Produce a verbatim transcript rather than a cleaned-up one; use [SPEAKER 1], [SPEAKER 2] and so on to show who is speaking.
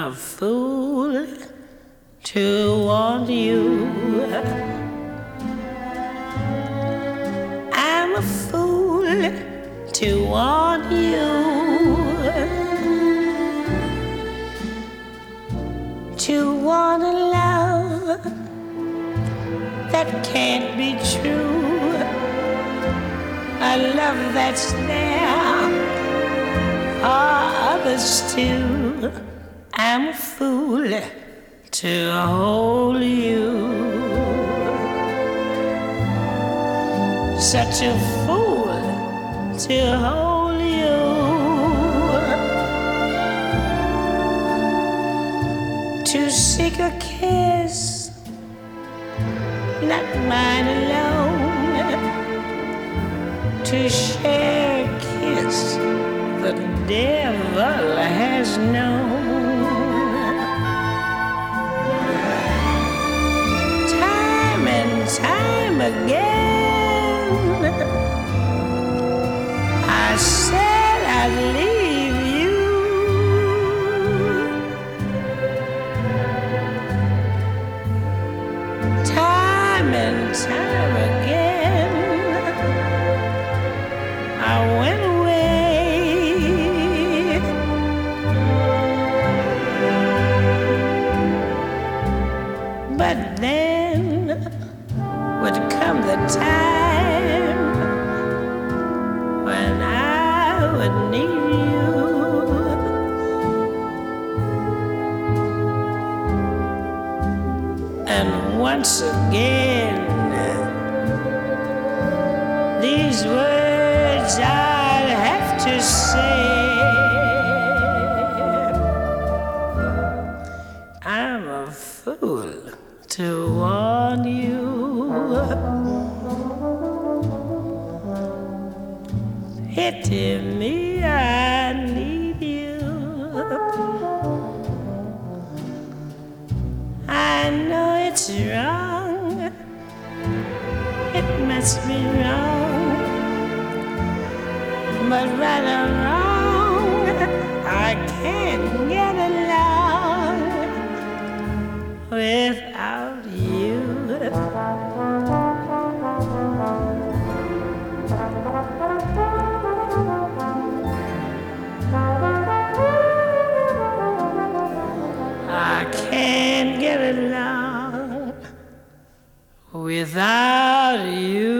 [SPEAKER 1] a fool to want you. I'm a fool to want you. To want a love that can't be true. A love that's there for others too. I'm a fool to hold you. Such a fool to hold you. To seek a kiss, not mine alone. To share a kiss the devil has known. Time and time again I said I'd leave you. Time and time again I went away. But then would come the time when I would need you. And once again these words I'd have to say. I'm a fool to want you. Pity me, I need you. I know it's wrong, it must be wrong, but right or wrong, I can't get along without you. I can't get along without you.